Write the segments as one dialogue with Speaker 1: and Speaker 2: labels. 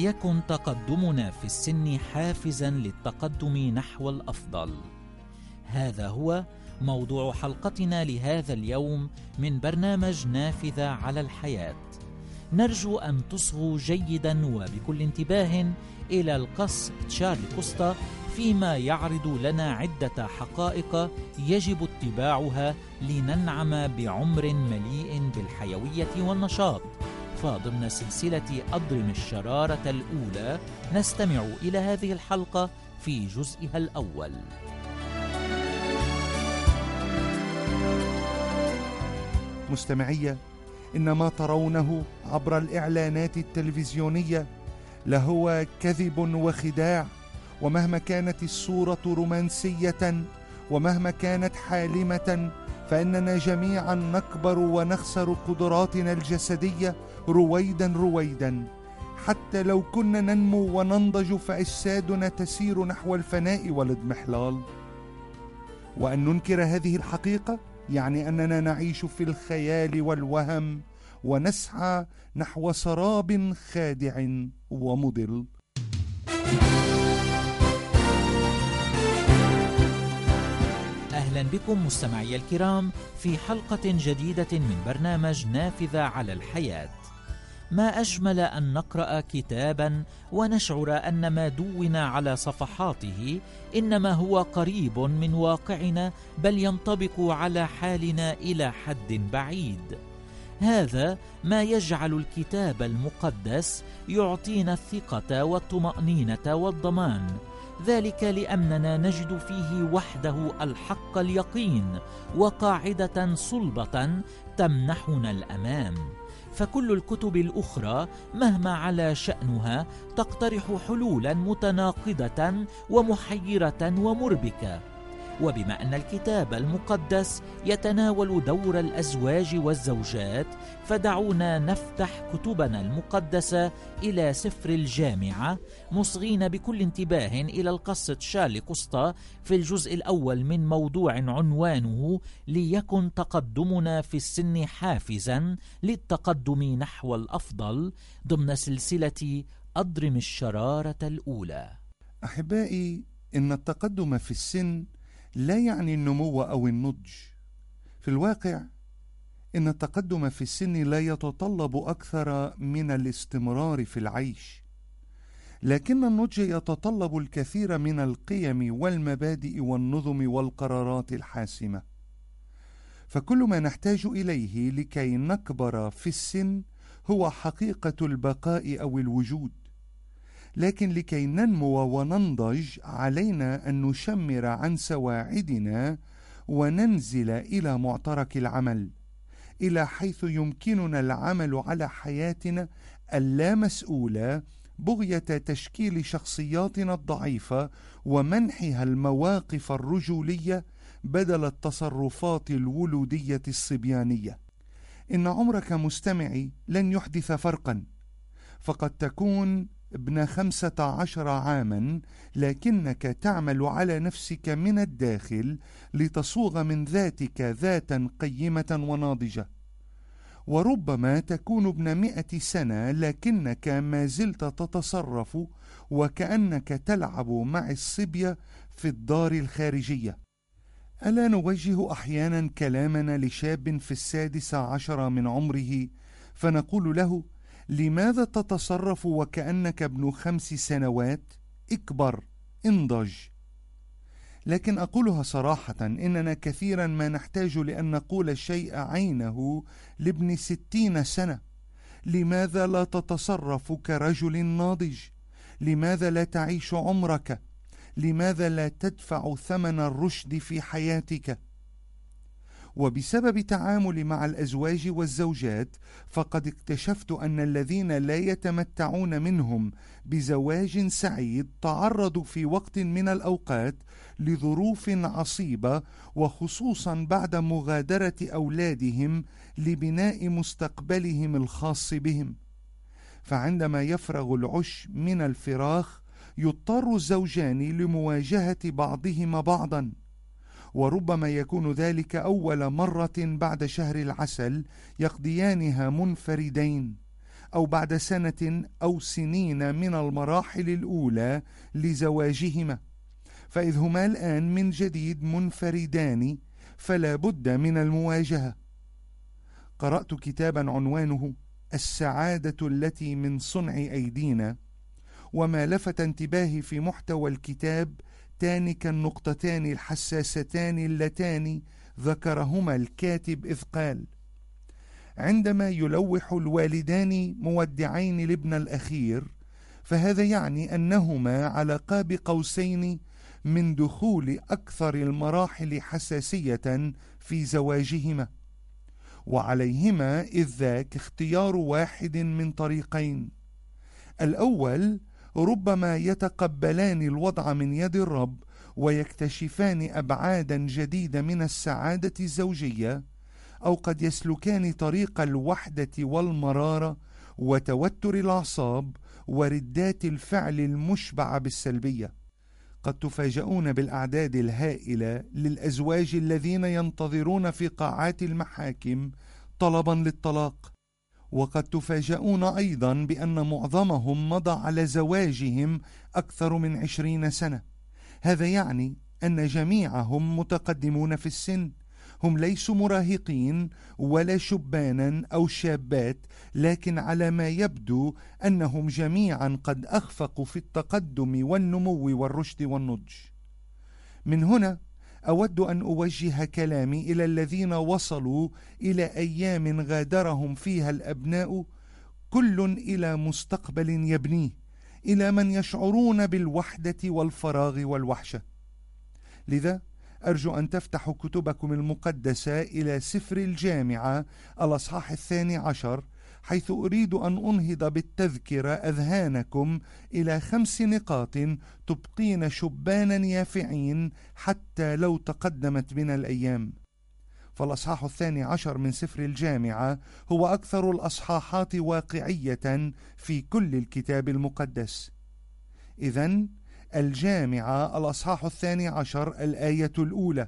Speaker 1: ليكن تقدمنا في السن حافزا للتقدم نحو الأفضل. هذا هو موضوع حلقتنا لهذا اليوم من برنامج نافذة على الحياة. نرجو أن تصغوا جيدا وبكل انتباه إلى القس تشارلي كوستا فيما يعرض لنا عدة حقائق يجب اتباعها لننعم بعمر مليء بالحيوية والنشاط. فضمن سلسلة أضرم الشرارة الأولى نستمع إلى هذه الحلقة في جزئها الأول.
Speaker 2: مستمعية، إن ما ترونه عبر الإعلانات التلفزيونية لهو كذب وخداع، ومهما كانت الصورة رومانسية ومهما كانت حالمة فإننا جميعا نكبر ونخسر قدراتنا الجسدية رويدا رويدا. حتى لو كنا ننمو وننضج فأجسادنا تسير نحو الفناء والاضمحلال. وأن ننكر هذه الحقيقة يعني أننا نعيش في الخيال والوهم ونسعى نحو سراب خادع ومضل.
Speaker 1: أهلا بكم مستمعي الكرام في حلقة جديدة من برنامج نافذة على الحياة. ما أجمل أن نقرأ كتابا ونشعر أن ما دون على صفحاته إنما هو قريب من واقعنا، بل ينطبق على حالنا إلى حد بعيد. هذا ما يجعل الكتاب المقدس يعطينا الثقة والطمأنينة والضمان، ذلك لأننا نجد فيه وحده الحق اليقين وقاعدة صلبة تمنحنا الأمان. فكل الكتب الأخرى مهما على شأنها تقترح حلولا متناقضة ومحيرة ومربكة. وبما أن الكتاب المقدس يتناول دور الأزواج والزوجات، فدعونا نفتح كتبنا المقدسة إلى سفر الجامعة، مصغين بكل انتباه إلى القس تشارلي كوستا في الجزء الأول من موضوع عنوانه ليكن تقدمنا في السن حافزا للتقدم نحو الأفضل، ضمن سلسلة أضرم الشرارة الأولى.
Speaker 2: أحبائي، إن التقدم في السن لا يعني النمو أو النضج. في الواقع إن التقدم في السن لا يتطلب أكثر من الاستمرار في العيش، لكن النضج يتطلب الكثير من القيم والمبادئ والنظم والقرارات الحاسمة. فكل ما نحتاج إليه لكي نكبر في السن هو حقيقة البقاء أو الوجود، لكن لكي ننمو وننضج علينا أن نشمر عن سواعدنا وننزل إلى معترك العمل، إلى حيث يمكننا العمل على حياتنا اللامسؤولة بغية تشكيل شخصياتنا الضعيفة ومنحها المواقف الرجولية بدل التصرفات الولودية الصبيانية. إن عمرك مستمعي لن يحدث فرقا، فقد تكون ابن 15 عاما لكنك تعمل على نفسك من الداخل لتصوغ من ذاتك ذاتا قيمة وناضجة. وربما تكون ابن 100 سنة لكنك ما زلت تتصرف وكأنك تلعب مع الصبية في الدار الخارجية. ألا نوجه أحيانا كلامنا لشاب في 16 من عمره فنقول له: لماذا تتصرف وكأنك ابن 5 سنوات؟ اكبر، انضج. لكن أقولها صراحة، إننا كثيرا ما نحتاج لأن نقول الشيء عينه لابن 60 سنة. لماذا لا تتصرف كرجل ناضج؟ لماذا لا تعيش عمرك؟ لماذا لا تدفع ثمن الرشد في حياتك؟ وبسبب تعاملي مع الأزواج والزوجات فقد اكتشفت أن الذين لا يتمتعون منهم بزواج سعيد تعرضوا في وقت من الأوقات لظروف عصيبة، وخصوصا بعد مغادرة أولادهم لبناء مستقبلهم الخاص بهم. فعندما يفرغ العش من الفراخ يضطر الزوجان لمواجهة بعضهما بعضا، وربما يكون ذلك أول مرة بعد شهر العسل يقضيانها منفردين، أو بعد سنة أو سنين من المراحل الأولى لزواجهما، فإذ هما الآن من جديد منفردان فلا بد من المواجهة. قرأت كتابا عنوانه السعادة التي من صنع أيدينا، وما لفت انتباهي في محتوى الكتاب تانك النقطتان الحساستان اللتان ذكرهما الكاتب، إذ قال: عندما يلوح الوالدان مودعين الابن الأخير، فهذا يعني أنهما على قاب قوسين من دخول أكثر المراحل حساسية في زواجهما، وعليهما إذ ذاك اختيار واحد من طريقين: الأول ربما يتقبلان الوضع من يد الرب ويكتشفان أبعادا جديدة من السعادة الزوجية، أو قد يسلكان طريق الوحدة والمرارة وتوتر الأعصاب وردات الفعل المشبعة بالسلبية. قد تفاجؤون بالأعداد الهائلة للأزواج الذين ينتظرون في قاعات المحاكم طلبا للطلاق، وقد تفاجؤون أيضا بأن معظمهم مضى على زواجهم أكثر من 20 سنة. هذا يعني أن جميعهم متقدمون في السن، هم ليسوا مراهقين ولا شبانا أو شابات، لكن على ما يبدو أنهم جميعا قد أخفقوا في التقدم والنمو والرشد والنضج. من هنا أود أن أوجه كلامي إلى الذين وصلوا إلى أيام غادرهم فيها الأبناء كل إلى مستقبل يبنيه، إلى من يشعرون بالوحدة والفراغ والوحشة. لذا أرجو أن تفتحوا كتبكم المقدسة إلى سفر الجامعة الأصحاح 12، حيث أريد أن أنهض بالتذكرة أذهانكم إلى 5 نقاط تبقين شبانا يافعين حتى لو تقدمت بنا الأيام. فالأصحاح 12 من سفر الجامعة هو أكثر الأصحاحات واقعية في كل الكتاب المقدس. إذن الجامعة الأصحاح 12 الآية الأولى: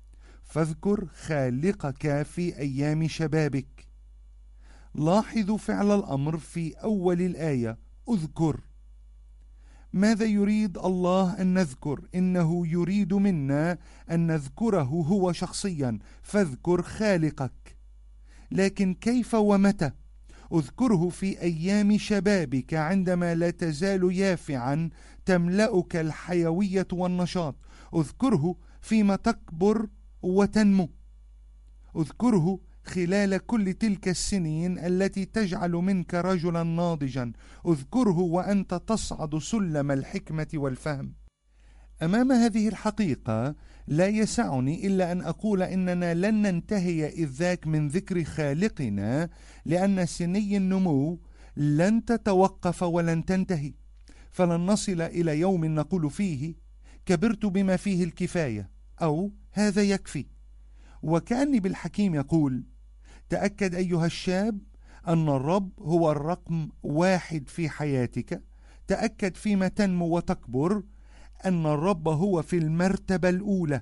Speaker 2: فاذكر خالقك في أيام شبابك. لاحظوا فعل الأمر في أول الآية: اذكر. ماذا يريد الله أن نذكر؟ إنه يريد منا أن نذكره هو شخصيا، فاذكر خالقك. لكن كيف ومتى؟ اذكره في أيام شبابك، عندما لا تزال يافعا تملأك الحيوية والنشاط. اذكره فيما تكبر وتنمو. اذكره خلال كل تلك السنين التي تجعل منك رجلا ناضجا. اذكره وأنت تصعد سلم الحكمة والفهم. أمام هذه الحقيقة لا يسعني إلا أن أقول إننا لن ننتهي إذ ذاك من ذكر خالقنا، لأن سني النمو لن تتوقف ولن تنتهي، فلن نصل إلى يوم نقول فيه كبرت بما فيه الكفاية أو هذا يكفي. وكأني بالحكيم يقول: تأكد أيها الشاب أن الرب هو الرقم 1 في حياتك. تأكد فيما تنمو وتكبر أن الرب هو في المرتبة الأولى.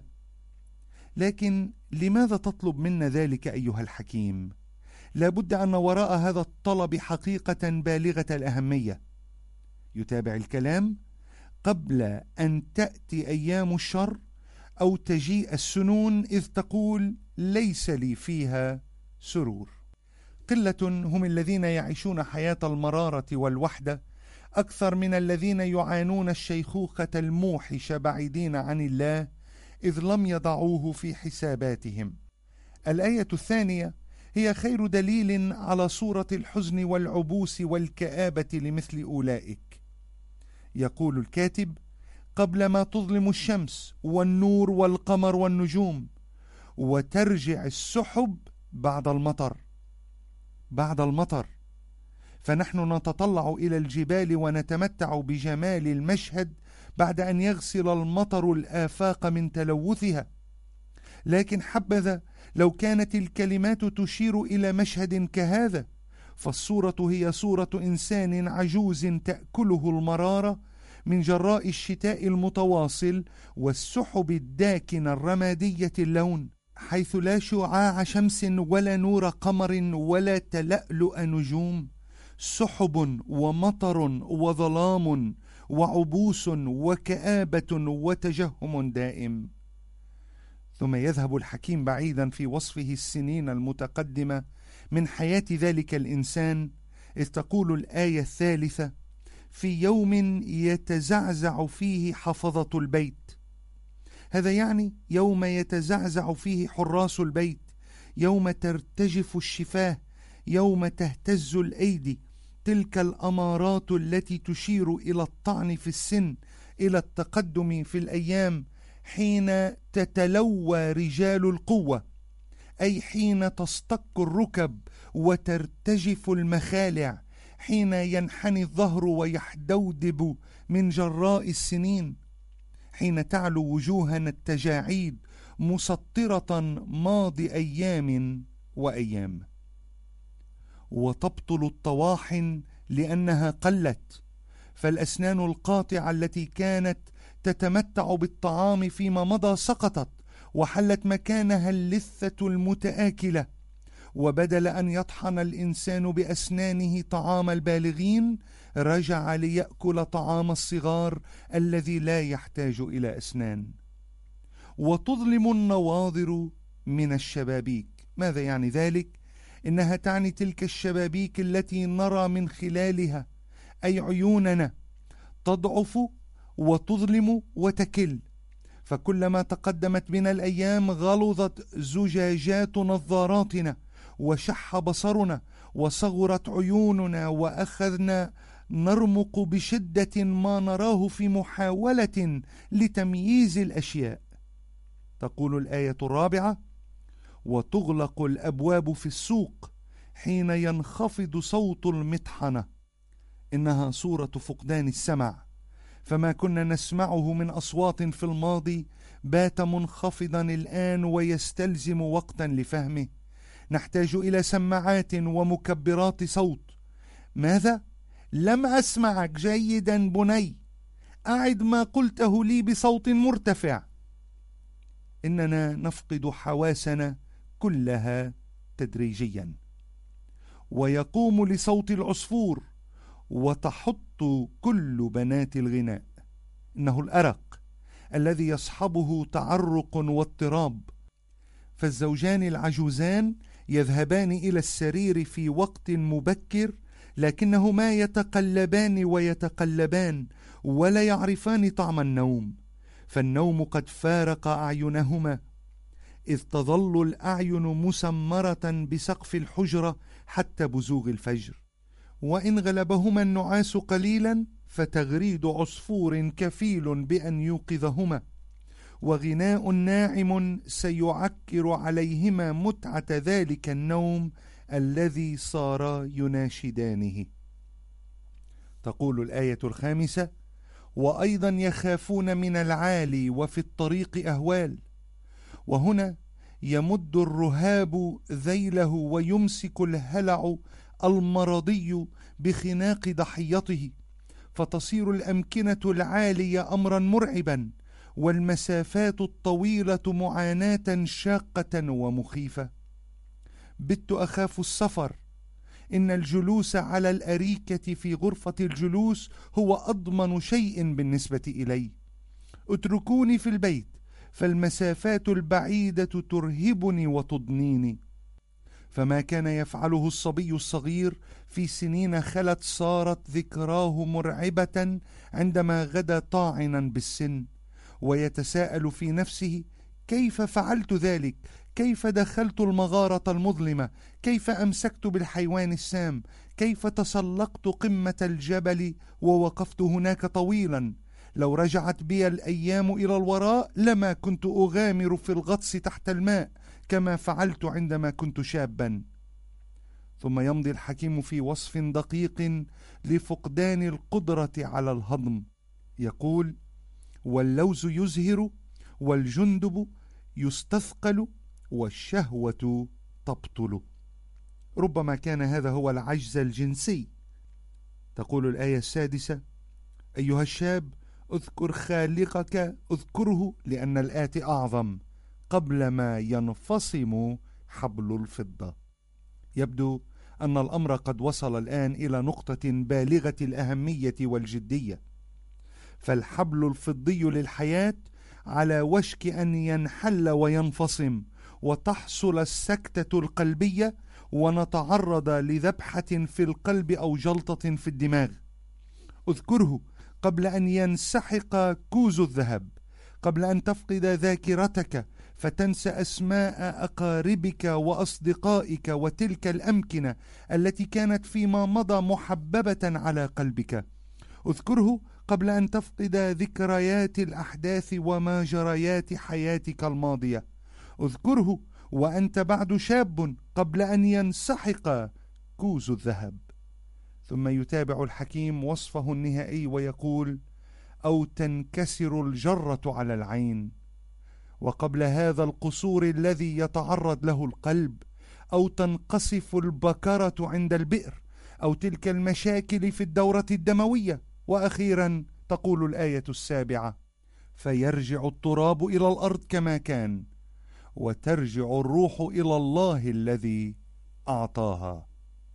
Speaker 2: لكن لماذا تطلب منا ذلك أيها الحكيم؟ لابد أن وراء هذا الطلب حقيقة بالغة الأهمية. يتابع الكلام: قبل أن تأتي أيام الشر أو تجيء السنون، إذ تقول ليس لي فيها سرور. قلة هم الذين يعيشون حياة المرارة والوحدة أكثر من الذين يعانون الشيخوخة الموحشة بعيدين عن الله، إذ لم يضعوه في حساباتهم. الآية الثانية هي خير دليل على صورة الحزن والعبوس والكآبة لمثل أولئك. يقول الكاتب: قبل ما تظلم الشمس والنور والقمر والنجوم، وترجع السحب بعد المطر. بعد المطر، فنحن نتطلع إلى الجبال ونتمتع بجمال المشهد بعد أن يغسل المطر الآفاق من تلوثها. لكن حبذا لو كانت الكلمات تشير إلى مشهد كهذا، فالصورة هي صورة إنسان عجوز تأكله المرارة من جراء الشتاء المتواصل والسحب الداكنة الرمادية اللون، حيث لا شعاع شمس ولا نور قمر ولا تلألؤ نجوم. سحب ومطر وظلام وعبوس وكآبة وتجهم دائم. ثم يذهب الحكيم بعيدا في وصفه السنين المتقدمة من حياة ذلك الإنسان، إذ تقول الآية 3: في يوم يتزعزع فيه حفظة البيت. هذا يعني يوم يتزعزع فيه حراس البيت، يوم ترتجف الشفاه، يوم تهتز الأيدي، تلك الأمارات التي تشير إلى الطعن في السن، إلى التقدم في الأيام، حين تتلوى رجال القوة، أي حين تصطك الركب وترتجف المخالع، حين ينحني الظهر ويحدودب من جراء السنين، حين تعلو وجوهنا التجاعيد مسطرة ماضي أيام وأيام، وتبطل الطواحن لأنها قلت، فالأسنان القاطعة التي كانت تتمتع بالطعام فيما مضى سقطت، وحلت مكانها اللثة المتآكلة، وبدل أن يطحن الإنسان بأسنانه طعام البالغين، رجع ليأكل طعام الصغار الذي لا يحتاج إلى أسنان. وتظلم النواظر من الشبابيك. ماذا يعني ذلك؟ إنها تعني تلك الشبابيك التي نرى من خلالها، أي عيوننا، تضعف وتظلم وتكل، فكلما تقدمت بنا الأيام غلظت زجاجات نظاراتنا، وشح بصرنا، وصغرت عيوننا، وأخذنا نرمق بشدة ما نراه في محاولة لتمييز الأشياء. تقول الآية 4: وتغلق الأبواب في السوق حين ينخفض صوت المطحنة. إنها صورة فقدان السمع، فما كنا نسمعه من أصوات في الماضي بات منخفضا الآن ويستلزم وقتا لفهمه. نحتاج إلى سماعات ومكبرات صوت. ماذا؟ لم أسمعك جيدا بني، أعد ما قلته لي بصوت مرتفع. إننا نفقد حواسنا كلها تدريجيا. ويقوم لصوت العصفور وتحط كل بنات الغناء. إنه الأرق الذي يصحبه تعرق واضطراب، فالزوجان العجوزان يذهبان إلى السرير في وقت مبكر، لكنهما يتقلبان ويتقلبان ولا يعرفان طعم النوم، فالنوم قد فارق أعينهما، إذ تظل الأعين مسمرة بسقف الحجرة حتى بزوغ الفجر. وإن غلبهما النعاس قليلا فتغريد عصفور كفيل بأن يوقظهما، وغناء ناعم سيعكر عليهما متعة ذلك النوم الذي صار يناشدانه. تقول الآية 5: وأيضا يخافون من العالي وفي الطريق أهوال. وهنا يمد الرهاب ذيله ويمسك الهلع المرضي بخناق ضحيته، فتصير الأمكنة العالية أمرا مرعبا، والمسافات الطويلة معاناة شاقة ومخيفة. بت أخاف السفر. إن الجلوس على الأريكة في غرفة الجلوس هو أضمن شيء بالنسبة إلي. اتركوني في البيت، فالمسافات البعيدة ترهبني وتضنيني. فما كان يفعله الصبي الصغير في سنين خلت صارت ذكراه مرعبة عندما غدا طاعنا بالسن، ويتساءل في نفسه: كيف فعلت ذلك؟ كيف دخلت المغارة المظلمة؟ كيف أمسكت بالحيوان السام؟ كيف تسلقت قمة الجبل ووقفت هناك طويلا؟ لو رجعت بي الأيام إلى الوراء لما كنت أغامر في الغطس تحت الماء كما فعلت عندما كنت شابا. ثم يمضي الحكيم في وصف دقيق لفقدان القدرة على الهضم. يقول: واللوز يزهر، والجندب يستثقل، والشهوة تبطل. ربما كان هذا هو العجز الجنسي. تقول الآية 6: أيها الشاب، اذكر خالقك، اذكره لأن الآتي أعظم، قبل ما ينفصم حبل الفضة. يبدو أن الأمر قد وصل الآن إلى نقطة بالغة الأهمية والجدية، فالحبل الفضي للحياة على وشك أن ينحل وينفصم، وتحصل السكتة القلبية، ونتعرض لذبحة في القلب أو جلطة في الدماغ. اذكره قبل أن ينسحق كوز الذهب، قبل أن تفقد ذاكرتك فتنسى أسماء أقاربك وأصدقائك وتلك الأمكنة التي كانت فيما مضى محببة على قلبك. اذكره قبل أن تفقد ذكريات الأحداث ومجريات حياتك الماضية. اذكره وأنت بعد شاب قبل أن ينسحق كوز الذهب. ثم يتابع الحكيم وصفه النهائي ويقول: أو تنكسر الجرة على العين. وقبل هذا القصور الذي يتعرض له القلب، أو تنقصف البكرة عند البئر، أو تلك المشاكل في الدورة الدموية. وأخيرا تقول الآية 7: فيرجع التراب إلى الأرض كما كان، وترجع الروح إلى الله الذي أعطاها.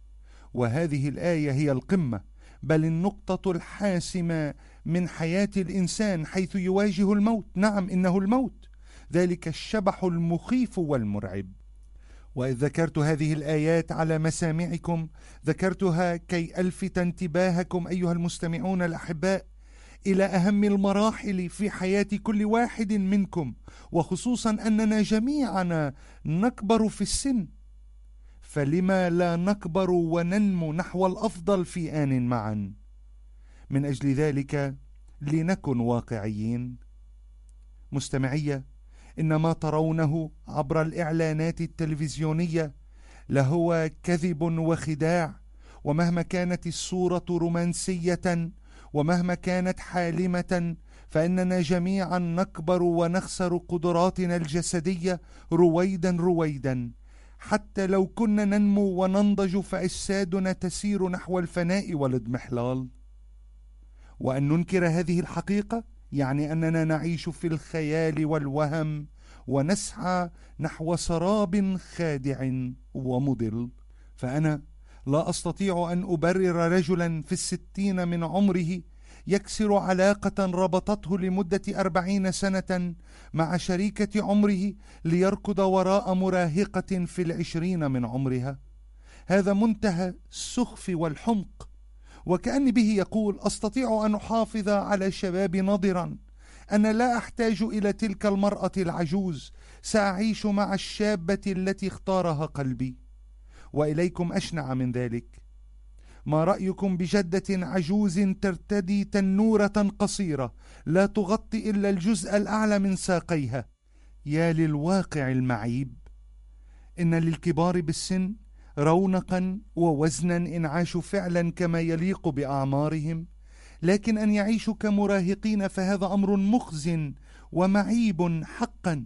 Speaker 2: وهذه الآية هي القمة، بل النقطة الحاسمة من حياة الإنسان، حيث يواجه الموت. نعم، إنه الموت، ذلك الشبح المخيف والمرعب. وإذ ذكرت هذه الآيات على مسامعكم، ذكرتها كي ألفت انتباهكم أيها المستمعون الأحباء إلى أهم المراحل في حياة كل واحد منكم، وخصوصا أننا جميعنا نكبر في السن، فلما لا نكبر وننمو نحو الأفضل في آن معا؟ من أجل ذلك لنكن واقعيين. مستمعية، إن ما ترونه عبر الإعلانات التلفزيونية لهو كذب وخداع، ومهما كانت الصورة رومانسية ومهما كانت حالمة، فإننا جميعا نكبر ونخسر قدراتنا الجسدية رويدا رويدا. حتى لو كنا ننمو وننضج فأجسادنا تسير نحو الفناء والاضمحلال. وأن ننكر هذه الحقيقة يعني أننا نعيش في الخيال والوهم، ونسعى نحو سراب خادع ومضل. فأنا لا أستطيع أن أبرر رجلا في 60 من عمره يكسر علاقة ربطته لمدة 40 سنة مع شريكة عمره ليركض وراء مراهقة في 20 من عمرها. هذا منتهى السخف والحمق، وكأن به يقول: أستطيع أن أحافظ على شبابي نضرا، أنا لا أحتاج إلى تلك المرأة العجوز، سأعيش مع الشابة التي اختارها قلبي. وإليكم أشنع من ذلك، ما رأيكم بجدة عجوز ترتدي تنورة قصيرة لا تغطي إلا الجزء الأعلى من ساقيها؟ يا للواقع المعيب! إن للكبار بالسن رونقا ووزنا إن عاشوا فعلا كما يليق بأعمارهم، لكن أن يعيشوا كمراهقين فهذا أمر مخزٍ ومعيب حقا.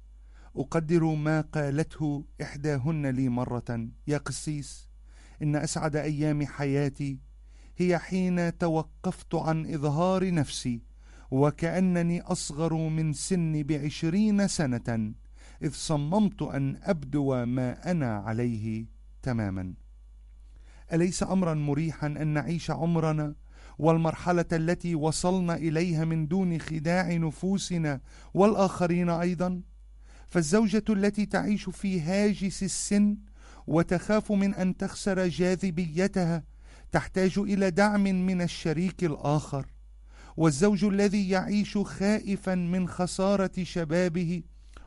Speaker 2: أقدر ما قالته إحداهن لي مرة: يا قسيس، إن أسعد أيام حياتي هي حين توقفت عن إظهار نفسي وكأنني أصغر من سني ب20 سنة، إذ صممت أن أبدو ما أنا عليه تماما. أليس أمرا مريحا أن نعيش عمرنا والمرحلة التي وصلنا إليها من دون خداع نفوسنا والآخرين أيضا؟ فالزوجة التي تعيش في هاجس السن وتخاف من أن تخسر جاذبيتها تحتاج إلى دعم من الشريك الآخر، والزوج الذي يعيش خائفا من خسارة شبابه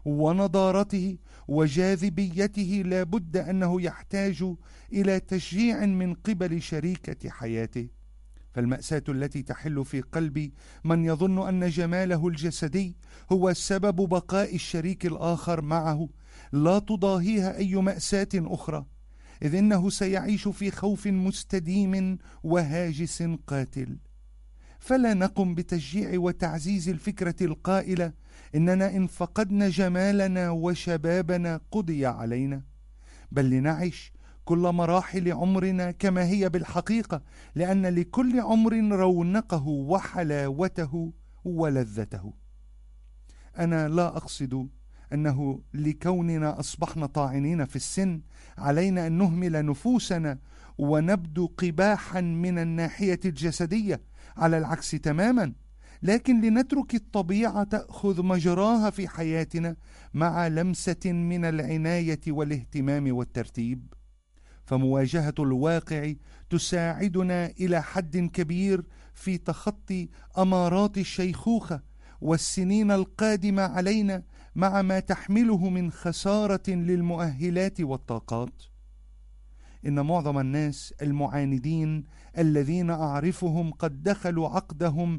Speaker 2: ونضارته وجاذبيته لابد أنه يحتاج إلى تشجيع من قبل شريكة حياته. فالمأساة التي تحل في قلب من يظن أن جماله الجسدي هو سبب بقاء الشريك الآخر معه لا تضاهيها أي مأساة أخرى، إذ إنه سيعيش في خوف مستديم وهاجس قاتل. فلا نقم بتشجيع وتعزيز الفكرة القائلة إننا إن فقدنا جمالنا وشبابنا قضي علينا، بل لنعيش كل مراحل عمرنا كما هي بالحقيقة، لأن لكل عمر رونقه وحلاوته ولذته. أنا لا أقصد أنه لكوننا أصبحنا طاعنين في السن علينا أن نهمل نفوسنا ونبدو قباحا من الناحية الجسدية، على العكس تماما، لكن لنترك الطبيعة تأخذ مجراها في حياتنا مع لمسة من العناية والاهتمام والترتيب. فمواجهة الواقع تساعدنا إلى حد كبير في تخطي أمارات الشيخوخة والسنين القادمة علينا مع ما تحمله من خسارة للمؤهلات والطاقات. إن معظم الناس المعاندين الذين أعرفهم قد دخلوا عقدهم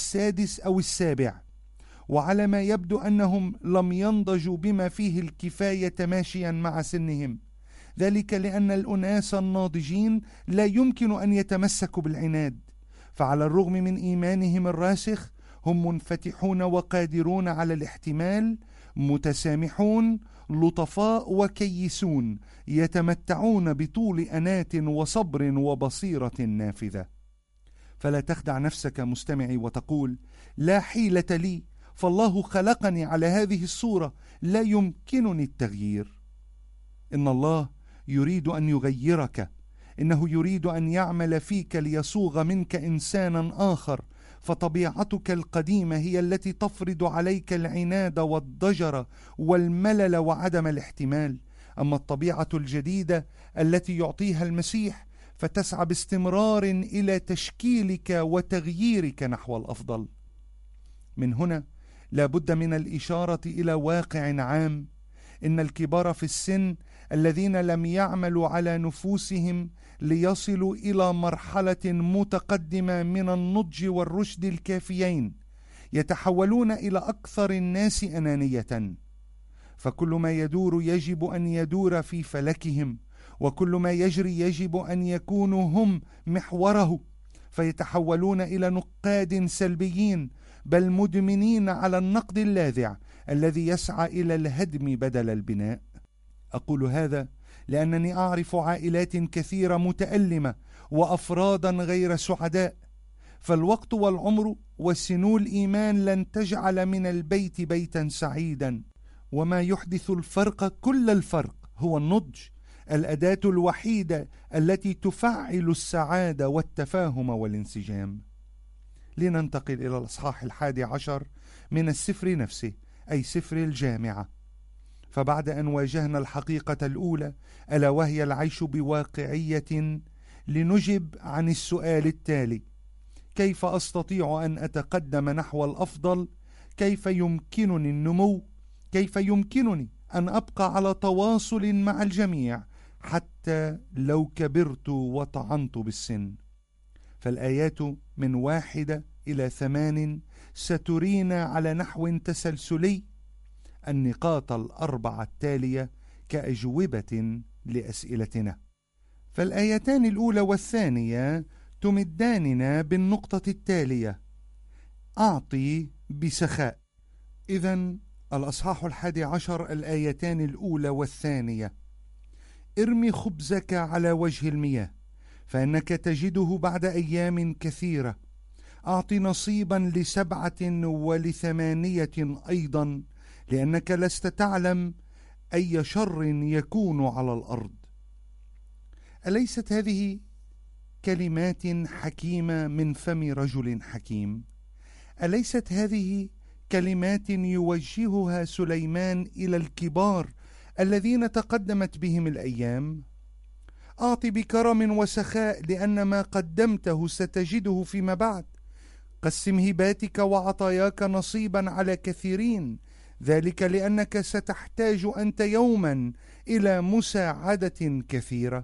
Speaker 2: 6 أو 7، وعلى ما يبدو أنهم لم ينضجوا بما فيه الكفاية ماشيا مع سنهم، ذلك لأن الأناس الناضجين لا يمكن أن يتمسكوا بالعناد، فعلى الرغم من إيمانهم الراسخ هم منفتحون وقادرون على الاحتمال، متسامحون، لطفاء وكيسون، يتمتعون بطول أنات وصبر وبصيرة نافذة. فلا تخدع نفسك مستمعي وتقول: لا حيلة لي، فالله خلقني على هذه الصورة، لا يمكنني التغيير. إن الله يريد أن يغيرك، إنه يريد أن يعمل فيك ليصوغ منك إنسانا آخر، فطبيعتك القديمة هي التي تفرض عليك العناد والضجر والملل وعدم الاحتمال، أما الطبيعة الجديدة التي يعطيها المسيح فتسعى باستمرار إلى تشكيلك وتغييرك نحو الأفضل. من هنا لا بد من الإشارة إلى واقع عام، إن الكبار في السن الذين لم يعملوا على نفوسهم ليصلوا إلى مرحلة متقدمة من النضج والرشد الكافيين يتحولون إلى أكثر الناس أنانية، فكل ما يدور يجب أن يدور في فلكهم، وكل ما يجري يجب أن يكونوا هم محوره، فيتحولون إلى نقاد سلبيين، بل مدمنين على النقد اللاذع الذي يسعى إلى الهدم بدل البناء. أقول هذا لأنني أعرف عائلات كثيرة متألمة وأفرادا غير سعداء، فالوقت والعمر وسنو الإيمان لن تجعل من البيت بيتا سعيدا، وما يحدث الفرق كل الفرق هو النضج، الأداة الوحيدة التي تفعل السعادة والتفاهم والانسجام. لننتقل إلى الأصحاح 11 من السفر نفسه، أي سفر الجامعة. فبعد أن واجهنا الحقيقة الأولى ألا وهي العيش بواقعية، لنجب عن السؤال التالي: كيف أستطيع أن أتقدم نحو الأفضل؟ كيف يمكنني النمو؟ كيف يمكنني أن أبقى على تواصل مع الجميع حتى لو كبرت وطعنت بالسن؟ فالآيات من 1 إلى 8 سترينا على نحو تسلسلي النقاط 4 التالية كأجوبة لأسئلتنا. فالآيتان الأولى والثانية تمداننا بالنقطة التالية: أعطي بسخاء. إذن الأصحاح 11 الآيتان الأولى والثانية: ارمي خبزك على وجه المياه فإنك تجده بعد أيام كثيرة. أعطي نصيبا ل7 ول8 أيضا، لأنك لست تعلم أي شر يكون على الأرض. أليست هذه كلمات حكيمة من فم رجل حكيم؟ أليست هذه كلمات يوجهها سليمان إلى الكبار الذين تقدمت بهم الأيام؟ أعطي بكرم وسخاء، لأن ما قدمته ستجده فيما بعد. قسم هباتك وعطاياك نصيبا على كثيرين، ذلك لأنك ستحتاج أنت يوما إلى مساعدة كثيرة.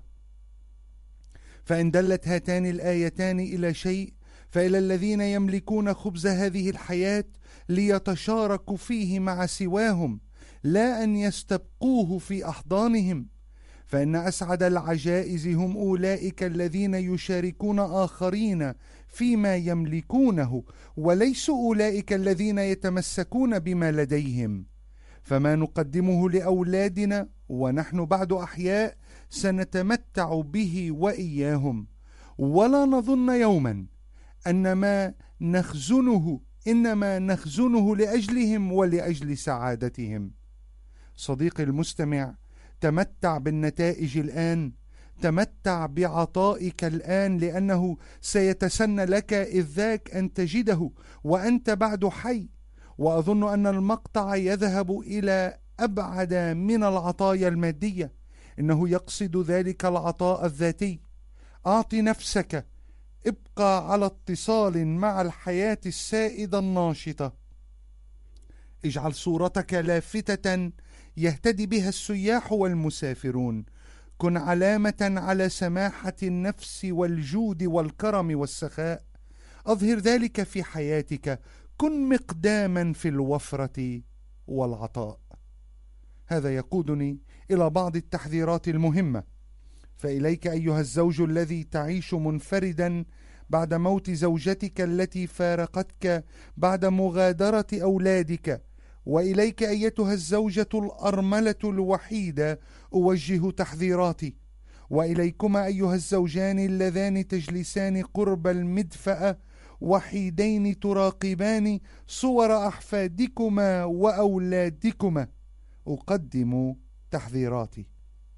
Speaker 2: فإن دلت هاتان الآيتان إلى شيء فإلى الذين يملكون خبز هذه الحياة ليتشاركوا فيه مع سواهم، لا أن يستبقوه في أحضانهم. فإن أسعد العجائز هم أولئك الذين يشاركون آخرين فيما يملكونه، وليسوا أولئك الذين يتمسكون بما لديهم. فما نقدمه لأولادنا ونحن بعد أحياء سنتمتع به وإياهم، ولا نظن يوما أن ما نخزنه إنما نخزنه لأجلهم ولأجل سعادتهم. صديقي المستمع، تمتع بالنتائج الآن، تمتع بعطائك الآن، لأنه سيتسنى لك إذ ذاك أن تجده وأنت بعد حي. وأظن أن المقطع يذهب إلى أبعد من العطايا المادية، إنه يقصد ذلك العطاء الذاتي. أعط نفسك، ابقى على اتصال مع الحياة السائدة الناشطة، اجعل صورتك لافتة يهتدي بها السياح والمسافرون، كن علامة على سماحة النفس والجود والكرم والسخاء، أظهر ذلك في حياتك، كن مقداما في الوفرة والعطاء. هذا يقودني إلى بعض التحذيرات المهمة. فإليك أيها الزوج الذي تعيش منفردا بعد موت زوجتك التي فارقتك بعد مغادرة أولادك، وإليك أيتها الزوجة الأرملة الوحيدة أوجه تحذيراتي، وإليكما أيها الزوجان اللذان تجلسان قرب المدفأة وحيدين تراقبان صور أحفادكما وأولادكما، أقدم تحذيراتي.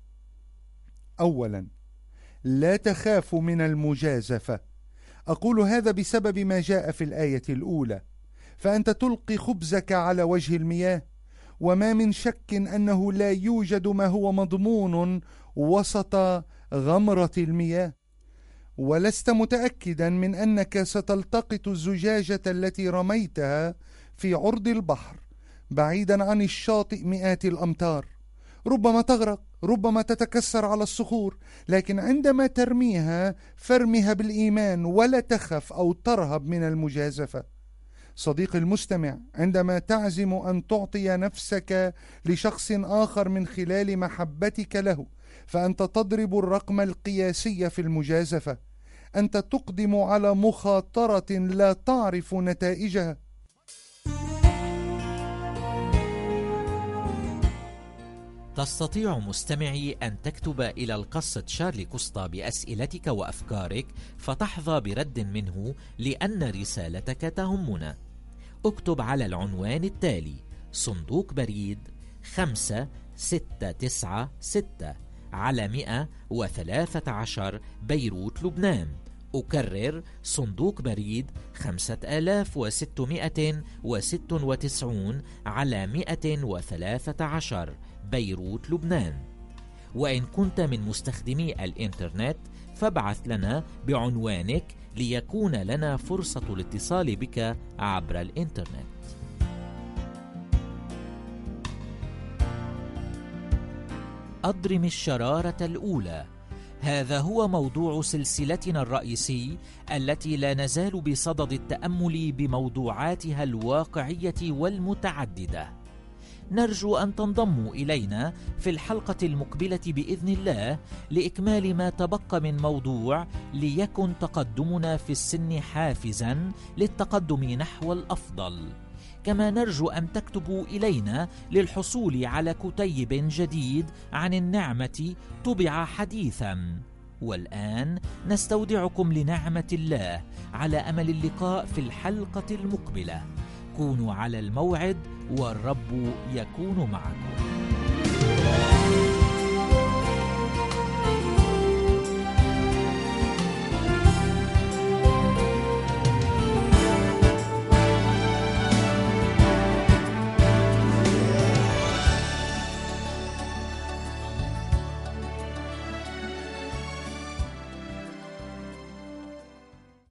Speaker 2: أولا، لا تخافوا من المجازفة. أقول هذا بسبب ما جاء في الآية الأولى: فأنت تلقي خبزك على وجه المياه. وما من شك أنه لا يوجد ما هو مضمون وسط غمرة المياه، ولست متأكدا من أنك ستلتقط الزجاجة التي رميتها في عرض البحر بعيدا عن الشاطئ مئات الأمتار. ربما تغرق، ربما تتكسر على الصخور، لكن عندما ترميها فارمها بالإيمان، ولا تخف أو ترهب من المجازفة. صديقي المستمع، عندما تعزم أن تعطي نفسك لشخص آخر من خلال محبتك له، فأنت تضرب الرقم القياسي في المجازفة. أنت تقدم على مخاطرة لا تعرف نتائجها.
Speaker 1: تستطيع مستمعي أن تكتب إلى القس تشارلي كوستا بأسئلتك وأفكارك فتحظى برد منه، لأن رسالتك تهمنا. اكتب على العنوان التالي: صندوق بريد 5696 على 113 بيروت لبنان. أكرر: صندوق بريد 5696 على 113 بيروت لبنان. وإن كنت من مستخدمي الإنترنت فابعث لنا بعنوانك ليكون لنا فرصة الاتصال بك عبر الإنترنت. أضرم الشرارة الأولى. هذا هو موضوع سلسلتنا الرئيسي التي لا نزال بصدد التأمل بموضوعاتها الواقعية والمتعددة. نرجو أن تنضموا إلينا في الحلقة المقبلة بإذن الله لإكمال ما تبقى من موضوع ليكن تقدمنا في السن حافزا للتقدم نحو الأفضل. كما نرجو أن تكتبوا إلينا للحصول على كتيب جديد عن النعمة طبع حديثا. والآن نستودعكم لنعمة الله على أمل اللقاء في الحلقة المقبلة. كونوا على الموعد والرب يكون معكم.